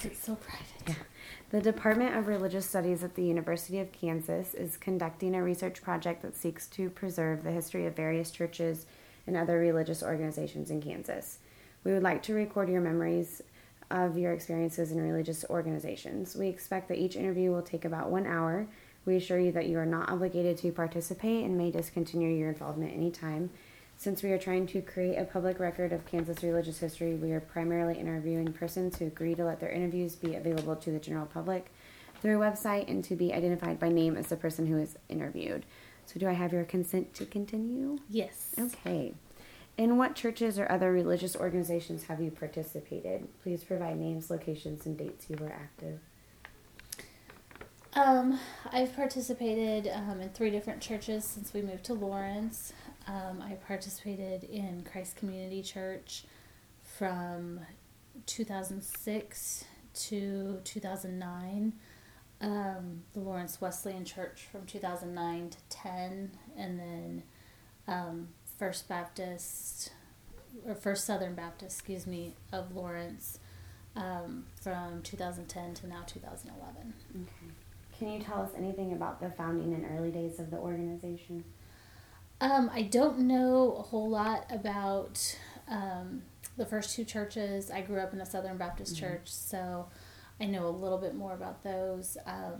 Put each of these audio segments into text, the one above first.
because it's so private. Yeah. The Department of Religious Studies at the University of Kansas is conducting a research project that seeks to preserve the history of various churches and other religious organizations in Kansas. We would like to record your memories of your experiences in religious organizations. We expect that each interview will take about 1 hour. We assure you that you are not obligated to participate and may discontinue your involvement anytime. Since we are trying to create a public record of Kansas religious history, we are primarily interviewing persons who agree to let their interviews be available to the general public through a website and to be identified by name as the person who is interviewed. So do I have your consent to continue? Yes. Okay. In what churches or other religious organizations have you participated? Please provide names, locations, and dates you were active. I've participated in 3 different churches since we moved to Lawrence. I participated in Christ Community Church from 2006 to 2009. The Lawrence Wesleyan Church from 2009 to 10, and then First Southern Baptist, of Lawrence from 2010 to now 2011. Okay. Can you tell us anything about the founding and early days of the organization? I don't know a whole lot about the first 2 churches. I grew up in a Southern Baptist church, so I know a little bit more about those.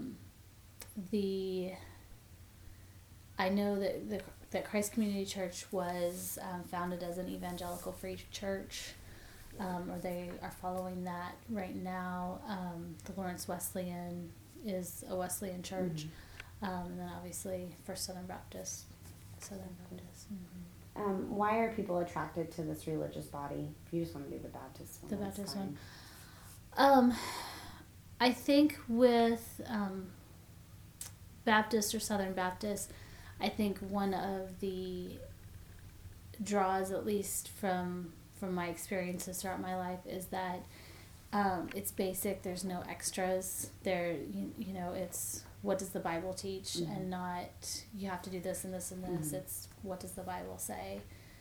I know that Christ Community Church was founded as an evangelical free church, or they are following that right now. The Lawrence Wesleyan is a Wesleyan church, and then obviously First Southern Baptist. Mm-hmm. Why are people attracted to this religious body? If you just want to do the Baptist one. The Baptist one. I think with Baptist or Southern Baptist, I think one of the draws, at least from my experiences throughout my life, is that it's basic. There's no extras. It's what does the Bible teach, and not you have to do this and this and this. It's what does the Bible say,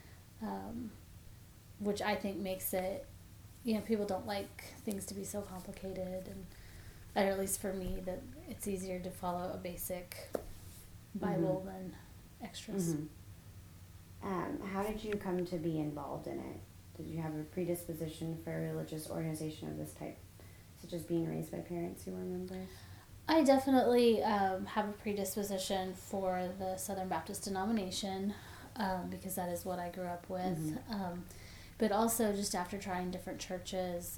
which I think makes it. People don't like things to be so complicated, or at least for me, that it's easier to follow a basic Bible than extras. How did you come to be involved in it? Did you have a predisposition for a religious organization of this type, such as being raised by parents who were members? I definitely have a predisposition for the Southern Baptist denomination, because that is what I grew up with. But also just after trying different churches,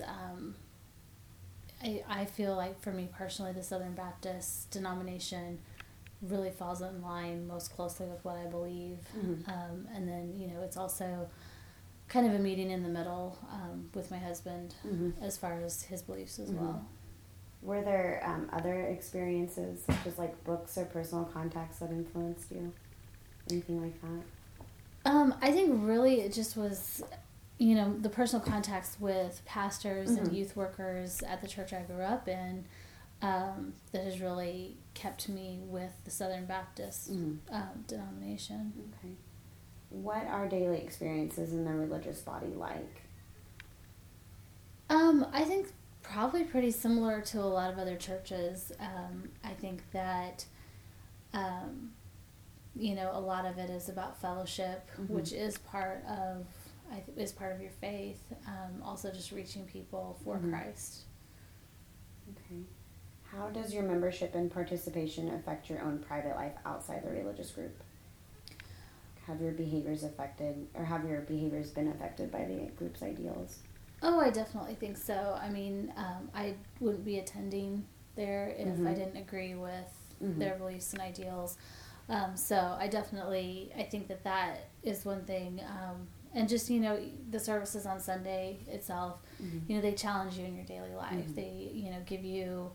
I feel like for me personally, the Southern Baptist denomination really falls in line most closely with what I believe. And then, it's also kind of a meeting in the middle with my husband as far as his beliefs as well. Were there other experiences, such as like books or personal contacts, that influenced you? Anything like that? I think really it just was, the personal contacts with pastors and youth workers at the church I grew up in that has really kept me with the Southern Baptist denomination. Okay. What are daily experiences in the religious body like? I think probably pretty similar to a lot of other churches. I think that, a lot of it is about fellowship, which is part of your faith. Also just reaching people for Christ. Okay. How does your membership and participation affect your own private life outside the religious group? Have your behaviors been affected by the group's ideals? Oh, I definitely think so. I mean, I wouldn't be attending there if I didn't agree with their beliefs and ideals. So I think that is one thing. And just, the services on Sunday itself, they challenge you in your daily life. They, give you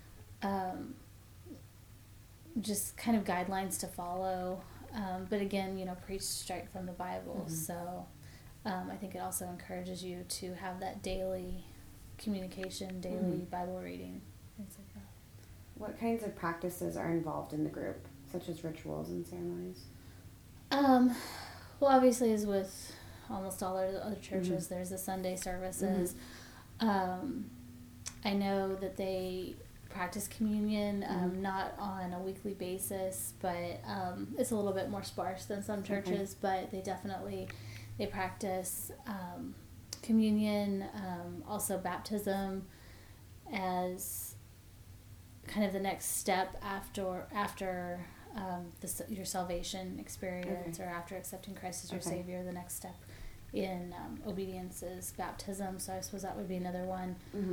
just kind of guidelines to follow. But again, preach straight from the Bible. So I think it also encourages you to have that daily communication, daily Bible reading, things like that. What kinds of practices are involved in the group, such as rituals and ceremonies? Well, obviously, as with almost all other churches, there's the Sunday services. I I know that they practice communion, not on a weekly basis, but it's a little bit more sparse than some churches, but they practice communion, also baptism as kind of the next step after your salvation experience, or after accepting Christ as your Savior. The next step in obedience is baptism, so I suppose that would be another one.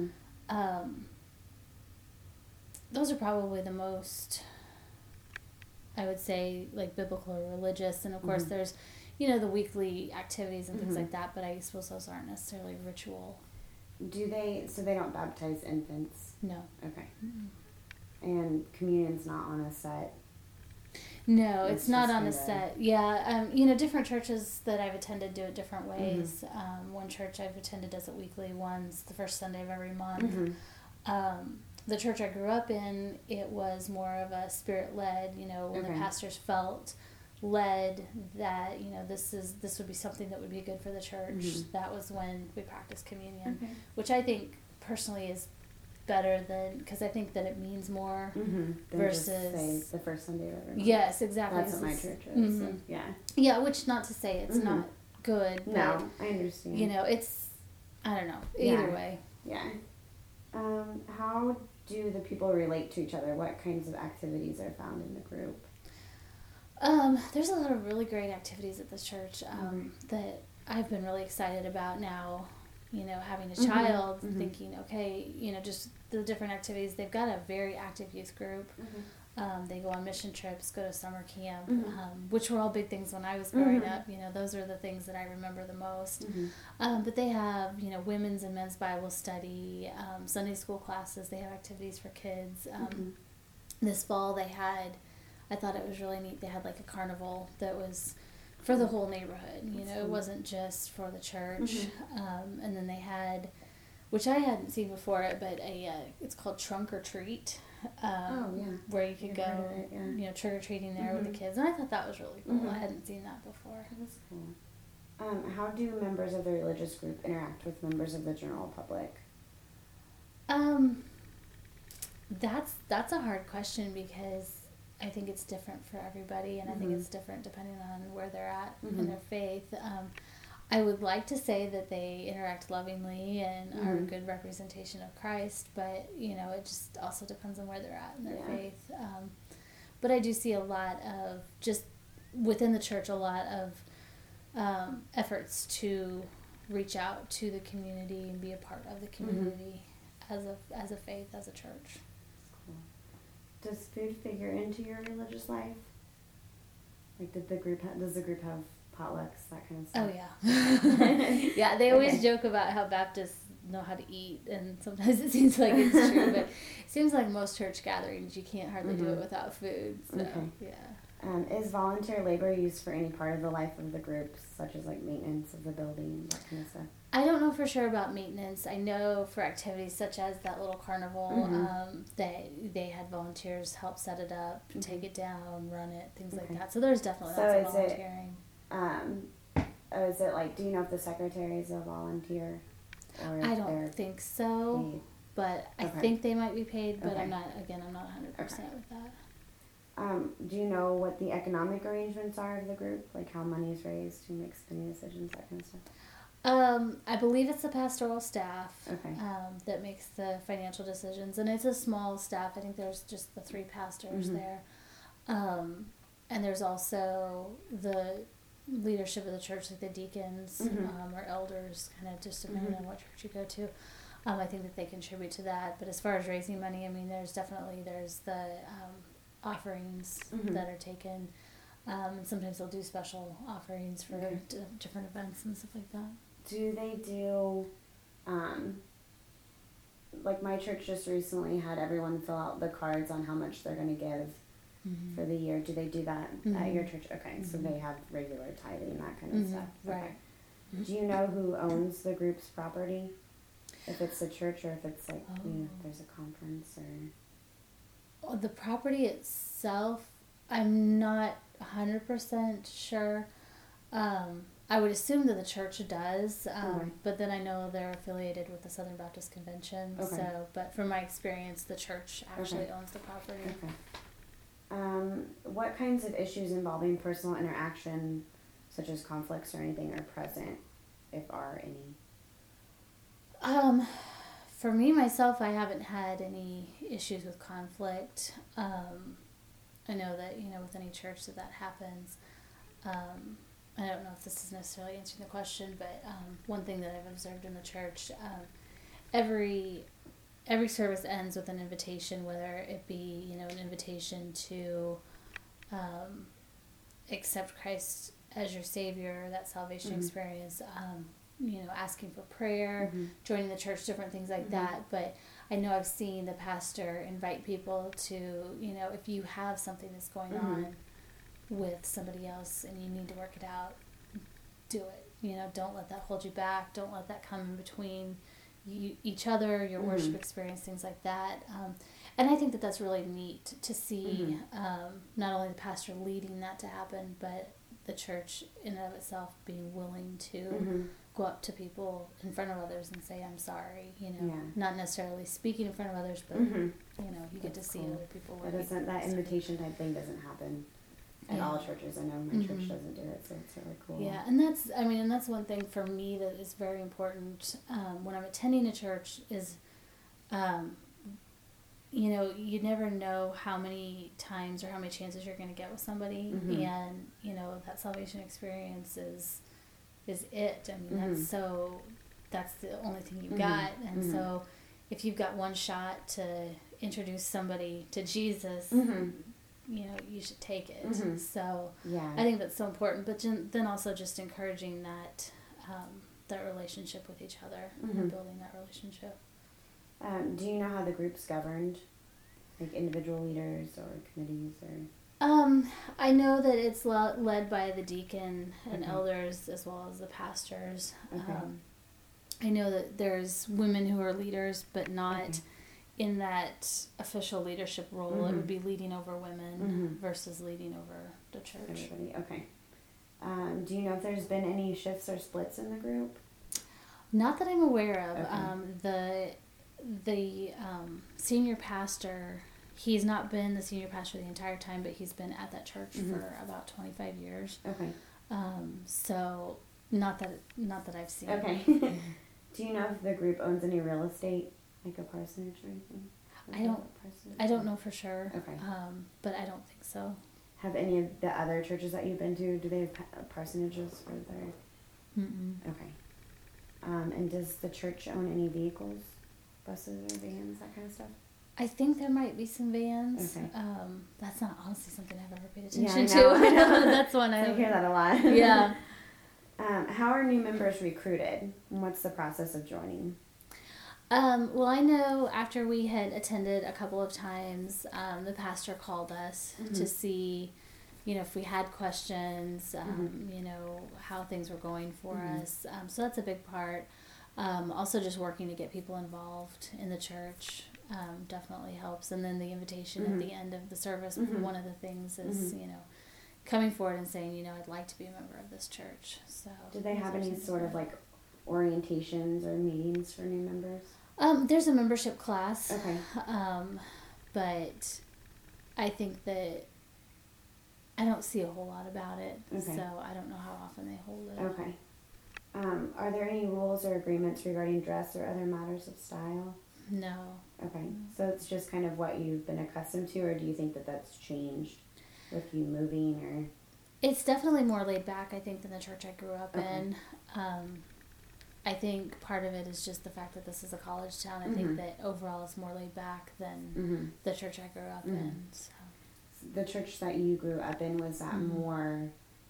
Those are probably the most, I would say, like biblical or religious, and of course there's, the weekly activities and things like that, but I suppose those aren't necessarily ritual. So they don't baptize infants? No. Okay. And communion's not on a set? No, it's not on a set. Yeah, different churches that I've attended do it different ways. One church I've attended does it weekly. One's the first Sunday of every month. The church I grew up in, it was more of a spirit-led, when the pastors felt led that, this would be something that would be good for the church. That was when we practiced communion, which I think personally is better than, because I think that it means more versus just say the first Sunday of every month. Yes, exactly. That's what my church is. So, yeah, which not to say it's not good. But, no, I understand. It's, I don't know, either way. Yeah. How do the people relate to each other? What kinds of activities are found in the group? There's a lot of really great activities at this church that I've been really excited about now, having a child, thinking, okay, just the different activities. They've got a very active youth group. They go on mission trips, go to summer camp, which were all big things when I was growing up. Those are the things that I remember the most. But they have, women's and men's Bible study, Sunday school classes. They have activities for kids. This fall I thought it was really neat. They had like a carnival that was for the whole neighborhood. It wasn't just for the church. And then they had, which I hadn't seen before, but it's called Trunk or Treat. Where you could go, trick or treating there with the kids, and I thought that was really cool. I hadn't seen that before. That was cool. How do members of the religious group interact with members of the general public? That's a hard question because I think it's different for everybody, and I think it's different depending on where they're at in their faith. I would like to say that they interact lovingly and are a good representation of Christ, but, it just also depends on where they're at in their faith. But I do see a lot of, just within the church, a lot of efforts to reach out to the community and be a part of the community as a faith, as a church. Cool. Does food figure into your religious life? Like, does the group have potlucks, that kind of stuff? Oh, yeah. Yeah, they always joke about how Baptists know how to eat, and sometimes it seems like it's true, but it seems like most church gatherings, you can't hardly do it without food. So, yeah. Is volunteer labor used for any part of the life of the group, such as like maintenance of the building, that kind of stuff? I don't know for sure about maintenance. I know for activities such as that little carnival, they had volunteers help set it up, take it down, run it, things like that. So there's definitely lots of volunteering. Is it like, do you know if the secretary is a volunteer? Or I don't think so, paid? But I think they might be paid, but I'm not 100% with that. Do you know what the economic arrangements are of the group? Like how money is raised, who makes spending decisions, that kind of stuff? I believe it's the pastoral staff that makes the financial decisions, and it's a small staff. I think there's just the 3 pastors there. And there's also the leadership of the church, like the deacons or elders, kind of just depending on what church you go to. I think that they contribute to that. But as far as raising money, I mean, there's the offerings that are taken. And sometimes they'll do special offerings for different events and stuff like that. Do they do, like my church just recently had everyone fill out the cards on how much they're going to give for the year. Do they do that at your church? Okay, so they have regular tithing, that kind of stuff. Okay. Right. Do you know who owns the group's property? If it's the church or if it's like, if there's a conference or... The property itself, I'm not 100% sure. I would assume that the church does, Okay. but then I know they're affiliated with the Southern Baptist Convention. Okay. So, but from my experience, the church actually Okay. owns the property. Okay. What kinds of issues involving personal interaction, such as conflicts or anything, are present, if are any? For me, myself, I haven't had any issues with conflict. I know that, with any church that happens. I don't know if this is necessarily answering the question, but one thing that I've observed in the church, every service ends with an invitation, whether it be, an invitation to accept Christ as your Savior, that salvation experience, asking for prayer, joining the church, different things like that. But I know I've seen the pastor invite people to, if you have something that's going on with somebody else and you need to work it out, do it. Don't let that hold you back. Don't let that come in between each other, your worship experience, things like that. And I think that that's really neat to see, not only the pastor leading that to happen, but the church in and of itself being willing to go up to people in front of others and say, I'm sorry, not necessarily speaking in front of others, but, you get That's to see cool. other people. That invitation type thing doesn't happen at all churches. I know my church doesn't do it, so it's really cool. Yeah, and that's one thing for me that is very important when I'm attending a church is, you never know how many times or how many chances you're going to get with somebody, and, that salvation experience is it. I mean, that's the only thing you've got, and so if you've got one shot to introduce somebody to Jesus, you should take it. So I think that's so important. But then also just encouraging that relationship with each other and building that relationship. Do you know how the group's governed? Like individual leaders or committees or? I know that it's led by the deacon and elders as well as the pastors. Okay. I know that there's women who are leaders, but not in that official leadership role. It would be leading over women versus leading over the church. Everybody. Okay. Do you know if there's been any shifts or splits in the group? Not that I'm aware of. The senior pastor, he's not been the senior pastor the entire time, but he's been at that church for about 25 years. Okay. So not that I've seen. Okay. Do you know if the group owns any real estate, like a parsonage or anything? I don't know for sure. Okay. But I don't think so. Have any of the other churches that you've been to, do they have parsonages for their? Okay. And does the church own any vehicles, buses or vans, that kind of stuff? I think there might be some vans. Okay. That's not honestly something I've ever paid Yeah, attention I know. to. That's one I hear that a lot. Yeah. How are new members recruited? And what's the process of joining? Well, I know after we had attended a couple of times, the pastor called us to see, if we had questions, how things were going for us. So that's a big part. Also just working to get people involved in the church definitely helps. And then the invitation at the end of the service, one of the things is, coming forward and saying, I'd like to be a member of this church. So do they have any sort of like orientations or meetings for new members? There's a membership class. Okay. But I think that I don't see a whole lot about it. Okay. So I don't know how often they hold it. Okay. Are there any rules or agreements regarding dress or other matters of style? No. Okay. So it's just kind of what you've been accustomed to, or do you think that that's changed with you moving, or? It's definitely more laid back, I think, than the church I grew up in. I think part of it is just the fact that this is a college town. I think that overall it's more laid back than the church I grew up in. So. The church that you grew up in, was that more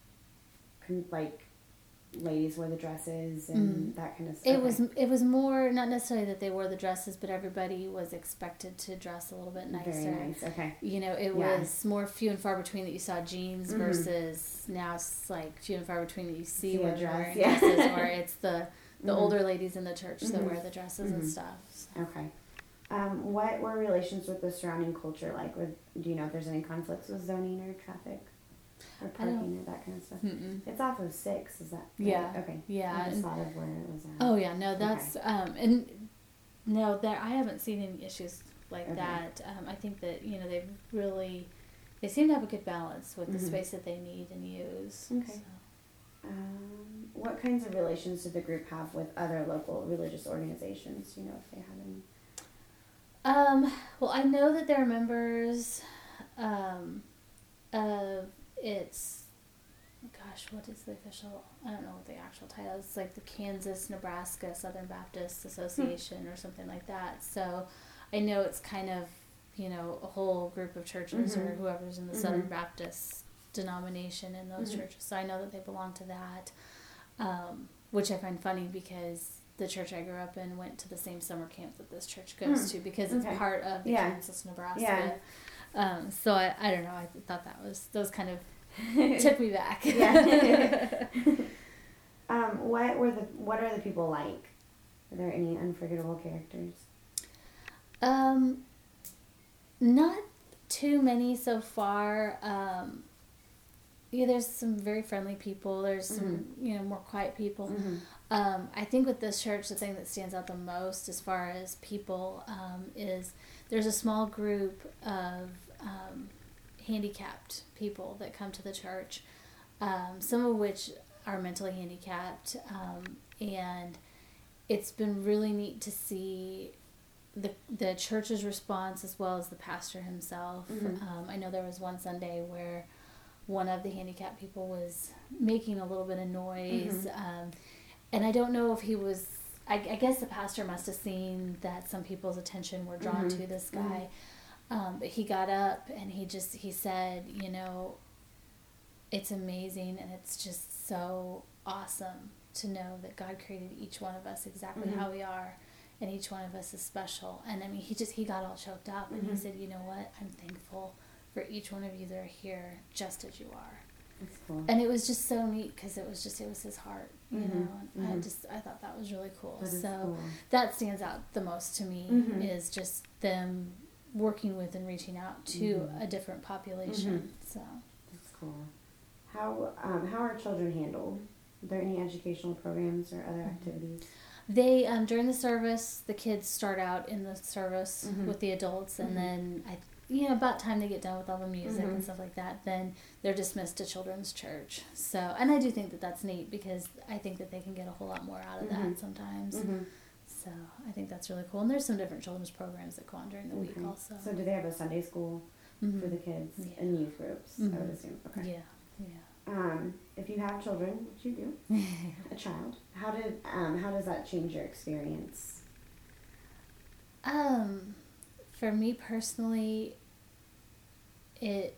like ladies wore the dresses and that kind of stuff? It was more, not necessarily that they wore the dresses, but everybody was expected to dress a little bit nicer. Very nice. Okay. It was more few and far between that you saw jeans versus now it's like few and far between that you see women wearing dresses, or it's the older ladies in the church that wear the dresses and stuff. So. Okay. What were relations with the surrounding culture like? Do you know if there's any conflicts with zoning or traffic? Or parking or that kind of stuff. Mm-mm. It's off of 6, is that right? Yeah. Okay. Yeah. I just thought of where it was at. Oh yeah, no, that's and no, there I haven't seen any issues like that. I think that they seem to have a good balance with the space that they need and use. Okay. So. What kinds of relations do the group have with other local religious organizations? Do you know if they have any? Well, I know that they're members of what is the official? I don't know what the actual title is. It's like the Kansas Nebraska Southern Baptist Association or something like that. So I know it's kind of, a whole group of churches or whoever's in the Southern Baptist denomination in those churches. So I know that they belong to that, which I find funny because the church I grew up in went to the same summer camp that this church goes to because it's part of the Kansas, Nebraska. Yeah. So I don't know. I thought those kind of took me back. Yeah. What are the people like? Are there any unforgettable characters? Not too many so far. There's some very friendly people. There's some, more quiet people. I think with this church, the thing that stands out the most as far as people is there's a small group of handicapped people that come to the church, some of which are mentally handicapped, and it's been really neat to see the church's response as well as the pastor himself. I know there was one Sunday where one of the handicapped people was making a little bit of noise, and I don't know if he was, I guess the pastor must have seen that some people's attention were drawn to this guy, but he got up and he said, it's amazing and it's just so awesome to know that God created each one of us exactly how we are, and each one of us is special. And I mean, he got all choked up and he said, you know what, I'm thankful for each one of you that are here just as you are. That's cool. And it was just so neat because it was his heart, and I thought that was really cool. So that stands out the most to me is just them working with and reaching out to a different population. So that's cool. How are children handled? Are there any educational programs or other activities? They during the service, the kids start out in the service with the adults, and then about time they get done with all the music and stuff like that, then they're dismissed to children's church. So, and I do think that that's neat because I think that they can get a whole lot more out of that sometimes. So I think that's really cool. And there's some different children's programs that go on during the week also. So do they have a Sunday school for the kids and youth groups? I would assume. Okay. Yeah. If you have children, which you do, a child, how does that change your experience? For me personally, it,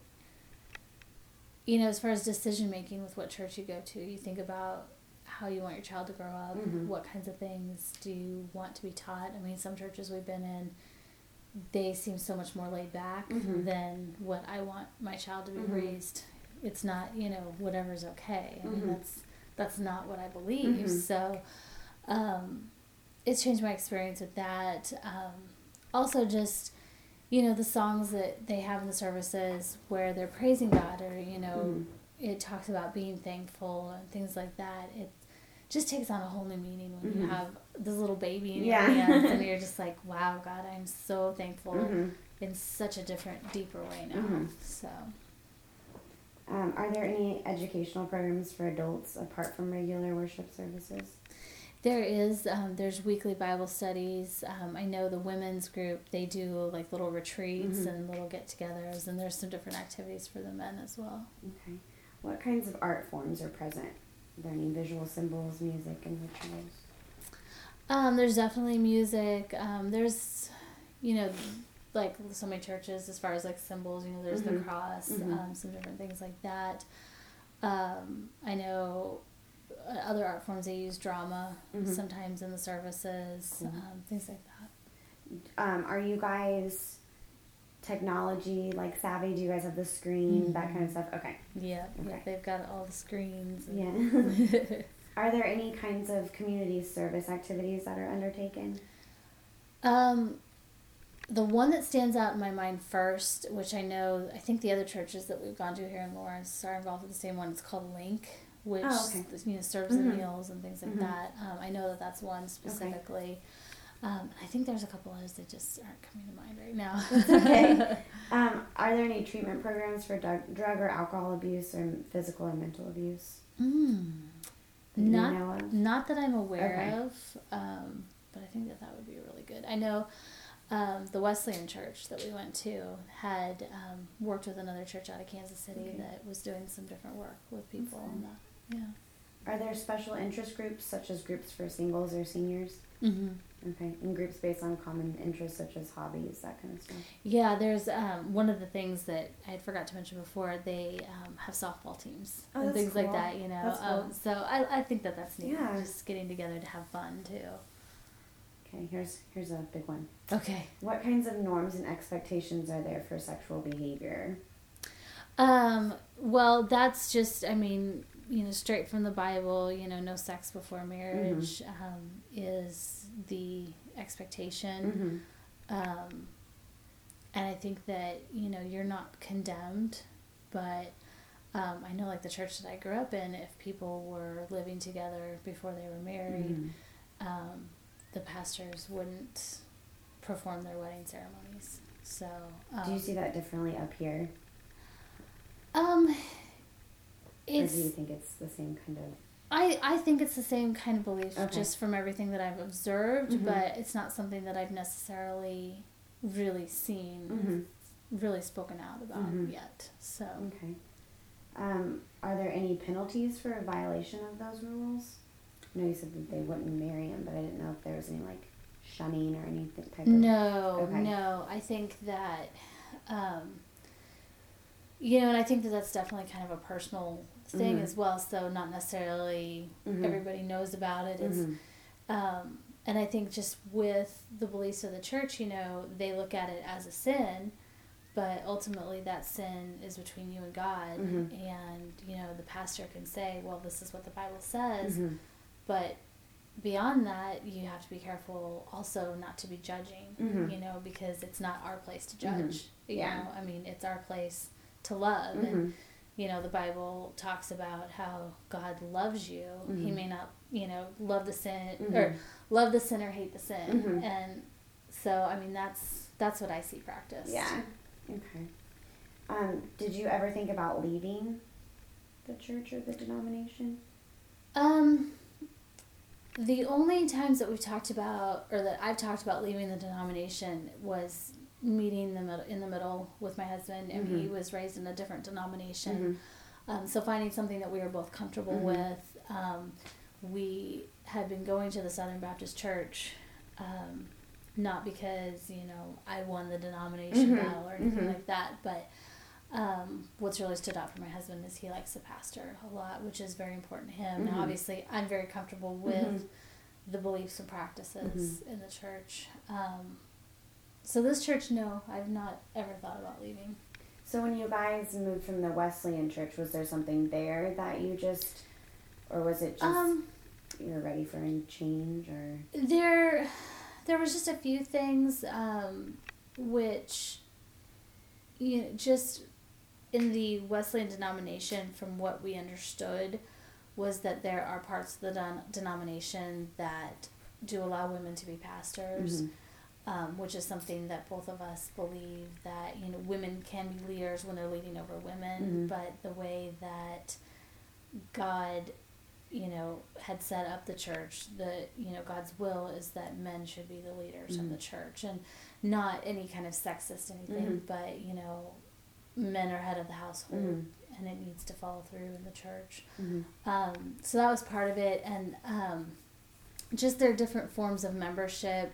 as far as decision making with what church you go to, you think about how you want your child to grow up, what kinds of things do you want to be taught. I mean, some churches we've been in, they seem so much more laid back than what I want my child to be raised. It's not, whatever's okay. I mean, that's not what I believe. So, it's changed my experience with that. Also just, the songs that they have in the services where they're praising God or, it talks about being thankful and things like that. It just takes on a whole new meaning when you have this little baby in your hands and you're just like, wow, God, I'm so thankful in such a different, deeper way now. So. Are there any educational programs for adults apart from regular worship services? There is. There's weekly Bible studies. I know the women's group, they do like little retreats and little get-togethers, and there's some different activities for the men as well. Okay. What kinds of art forms are present? Are there any visual symbols, music, and rituals? There's definitely music. There's, like so many churches as far as like symbols, there's the cross, some different things like that. I know other art forms, they use drama sometimes in the services, things like that. Are you guys technology like savvy? Do you guys have the screen, that kind of stuff? Okay. Yeah, they've got all the screens. Yeah. Are there any kinds of community service activities that are undertaken? the one that stands out in my mind first, which I think the other churches that we've gone to here in Lawrence are involved with the same one. It's called Link, which serves the meals and things like that. I know that that's one specifically. I think there's a couple others that just aren't coming to mind right now. That's okay. Are there any treatment programs for drug or alcohol abuse or physical or mental abuse? Not that I'm aware of, but I think that would be really good. I know the Wesleyan church that we went to had worked with another church out of Kansas City that was doing some different work with people on that. Yeah. Are there special interest groups, such as groups for singles or seniors? Mm-hmm. Okay, and groups based on common interests such as hobbies, that kind of stuff? Yeah, there's one of the things that I forgot to mention before, they have softball teams and things like that, That's cool. So I think that's neat, Yeah. just getting together to have fun too. Okay, here's a big one. Okay. What kinds of norms and expectations are there for sexual behavior? Well, that's just, straight from the Bible, no sex before marriage is the expectation. And I think that, you're not condemned, but I know like the church that I grew up in, if people were living together before they were married, the pastors wouldn't perform their wedding ceremonies. So, do you see that differently up here? Or do you think it's the same kind of... I think it's the same kind of belief, just from everything that I've observed, but it's not something that I've necessarily really seen, really spoken out about yet. So. Okay. Are there any penalties for a violation of those rules? I know you said that they wouldn't marry him, but I didn't know if there was any, like, shunning or anything type of... No. I think that, and I think that that's definitely kind of a personal thing as well, so not necessarily everybody knows about it. It's, and I think just with the beliefs of the church, they look at it as a sin, but ultimately that sin is between you and God, and, the pastor can say, well, this is what the Bible says, but beyond that, you have to be careful also not to be judging, because it's not our place to judge. You know, it's our place to love. And, the Bible talks about how God loves you. He may not, love the sin or love the sinner, hate the sin. And so, that's what I see practiced. Yeah. Okay. Did you ever think about leaving the church or the denomination? The only times that we've talked about, or that I've talked about leaving the denomination, was meeting in the middle with my husband, and he was raised in a different denomination. So finding something that we were both comfortable with. We had been going to the Southern Baptist Church, not because, I won the denomination battle or anything like that, but what's really stood out for my husband is he likes the pastor a lot, which is very important to him. Now, obviously, I'm very comfortable with the beliefs and practices in the church. So this church, no, I've not ever thought about leaving. So when you guys moved from the Wesleyan church, was there something there that you just, or was it just you were ready for a change, or? There was just a few things which, just in the Wesleyan denomination, from what we understood, was that there are parts of the denomination that do allow women to be pastors, which is something that both of us believe, that, women can be leaders when they're leading over women, but the way that God, had set up the church, God's will is that men should be the leaders of the church, and not any kind of sexist anything, but, men are head of the household, and it needs to follow through in the church. So that was part of it, and just their different forms of membership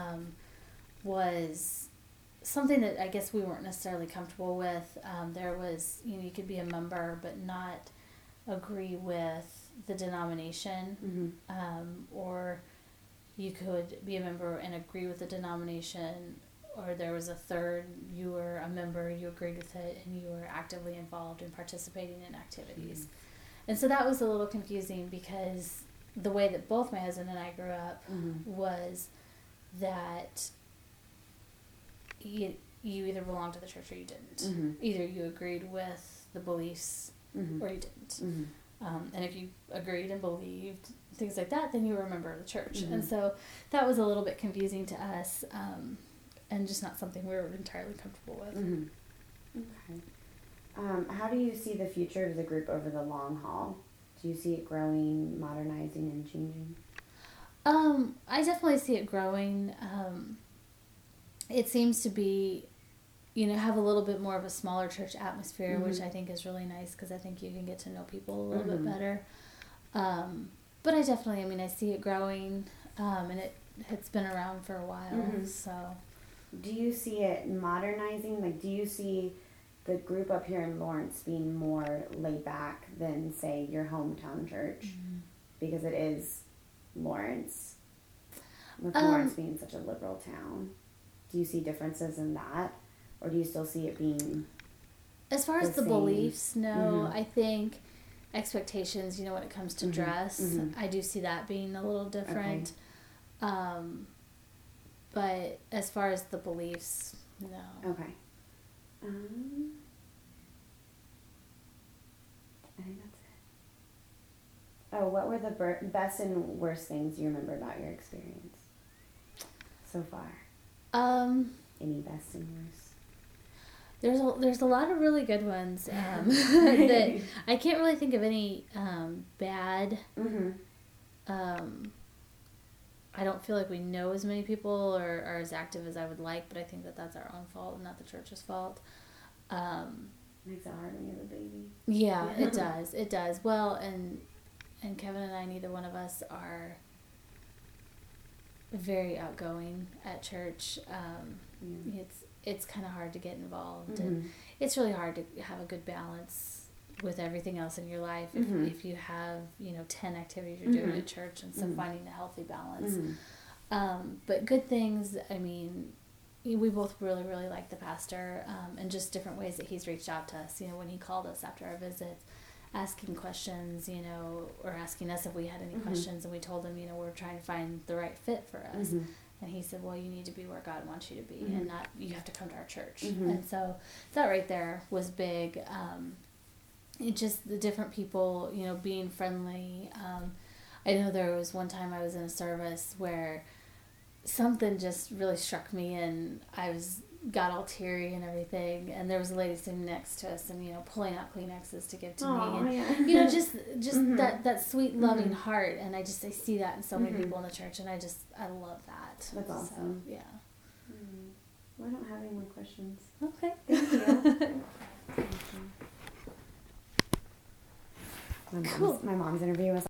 was something that I guess we weren't necessarily comfortable with. There was, you could be a member but not agree with the denomination, or you could be a member and agree with the denomination, or there was a third, you were a member, you agreed with it, and you were actively involved in participating in activities. And so that was a little confusing, because the way that both my husband and I grew up was that you either belonged to the church or you didn't. Mm-hmm. Either you agreed with the beliefs or you didn't. Mm-hmm. And if you agreed and believed things like that, then you were a member of the church. Mm-hmm. And so that was a little bit confusing to us, and just not something we were entirely comfortable with. Mm-hmm. Okay. How do you see the future of the group over the long haul? Do you see it growing, modernizing, and changing? I definitely see it growing. It seems to be, have a little bit more of a smaller church atmosphere, Mm-hmm. which I think is really nice because I think you can get to know people a little Mm-hmm. bit better. But I definitely, I see it growing, and it's been around for a while, Mm-hmm. so. Do you see it modernizing? Like, do you see the group up here in Lawrence being more laid back than, say, your hometown church? Mm-hmm. Because it is Lawrence, with Lawrence being such a liberal town. Do you see differences in that? Or do you still see it being As far as the the same? beliefs, no. Mm-hmm. I think expectations, when it comes to Mm-hmm. dress, Mm-hmm. I do see that being a little different. But as far as the beliefs, no. Okay. I think that's it. Oh, what were the best and worst things you remember about your experience so far? Any best and worst? There's a lot of really good ones that I can't really think of any bad. Mm-hmm. I don't feel like we know as many people or are as active as I would like, but I think that that's our own fault and not the church's fault. Makes it hard when you have a baby. Yeah, it does. It does. Well, and Kevin and I, neither one of us are very outgoing at church. It's kind of hard to get involved, and it's really hard to have a good balance with everything else in your life if you have 10 activities you're doing at church, and so finding a healthy balance. But good things, we both really, really like the pastor, and just different ways that he's reached out to us, when he called us after our visit, asking questions, or asking us if we had any questions, and we told him, we're trying to find the right fit for us. And he said, well, you need to be where God wants you to be, and not, you have to come to our church. And so that right there was big. It just, the different people, being friendly. I know there was one time I was in a service where something just really struck me, and I got all teary and everything, and there was a lady sitting next to us, and pulling out Kleenexes to give to me, and yeah. just that sweet, loving heart, and I see that in so many people in the church, and I love that. That's awesome. So, yeah. Well, I don't have any more questions. Okay. Thank you. Cool. My mom's interview was